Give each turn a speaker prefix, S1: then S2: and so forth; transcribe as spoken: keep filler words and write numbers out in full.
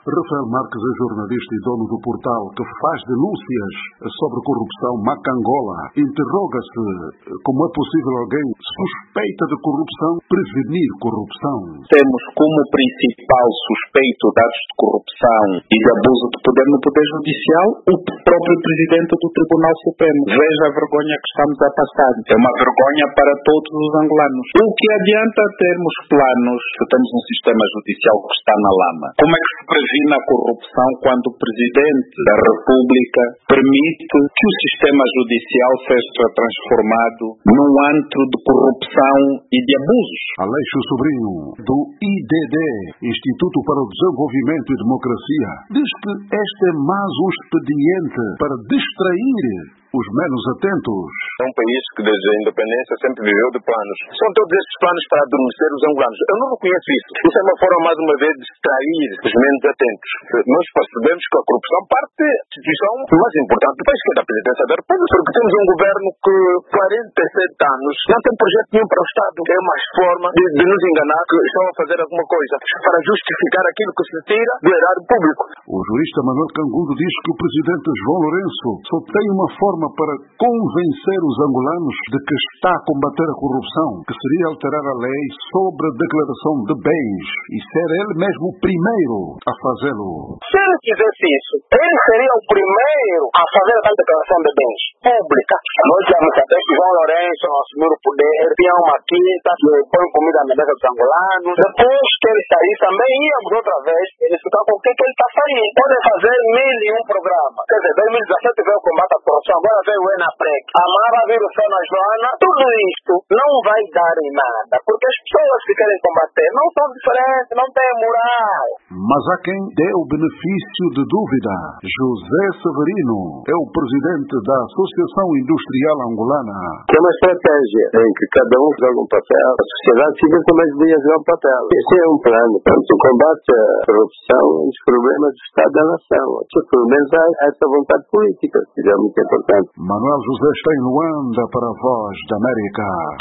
S1: Rafael Marques é jornalista e dono do portal que faz denúncias sobre corrupção Macangola. Interroga-se como é possível alguém suspeita de corrupção prevenir corrupção.
S2: Temos como principal suspeito de atos de corrupção e de abuso de poder no Poder Judicial o próprio presidente do Tribunal Supremo. Veja a vergonha que estamos a passar. É uma vergonha para todos os angolanos. O que adianta termos planos se temos um sistema judicial que está na lama? Como é que se previne a corrupção quando o Presidente da República permite que o sistema judicial seja transformado num antro de corrupção e de abusos?
S1: Aleixo Sobrinho, do I D D, Instituto para o Desenvolvimento e Democracia, diz que este é mais um expediente para distrair os menos atentos.
S3: É um país que desde a independência sempre viveu de planos. São todos estes planos para adormecer os angolanos. Eu não reconheço isso. Isso é uma forma, mais uma vez, de distrair os menos atentos. Nós percebemos que a corrupção parte da instituição mais importante do país, que é da Presidência da República, porque temos um governo que, quarenta e sete anos, não tem projeto nenhum para o Estado. É uma forma de, de nos enganar que estão a fazer alguma coisa para justificar aquilo que se tira do erário público.
S1: O jurista Manuel Cangundo diz que o Presidente João Lourenço só tem uma forma para convencer os angolanos de que está a combater a corrupção, que seria alterar a lei sobre a declaração de bens e ser ele mesmo o primeiro a fazê-lo.
S4: Se ele fizesse isso, ele seria o primeiro a fazer a declaração de bens pública. Nós sabemos até que João Lourenço, ao assumir o poder, ele tinha uma quinta que põe comida na mesa dos angolanos. Depois que ele sair, também íamos outra vez explicar com o que, que ele está saindo. Podem fazer mil e um programas. Quer dizer, dois mil e dezessete veio o combate à corrupção, agora veio o ENAPREC. A Mara vira o céu na Joana. Tudo isto não vai dar em nada, porque as pessoas que querem combater não são diferentes, não têm moral.
S1: Mas há quem dê o benefício de dúvida. José Severino é o presidente da Associação Industrial Angolana.
S5: É uma estratégia em que cada um joga um papel. A sociedade civil também devia jogar um papel. Esse é um plano. Portanto, o combate à corrupção é um dos problemas do Estado da Nação. Pelo menos há essa vontade política, que é muito importante.
S1: Manuel José está em Luanda para a Voz da América.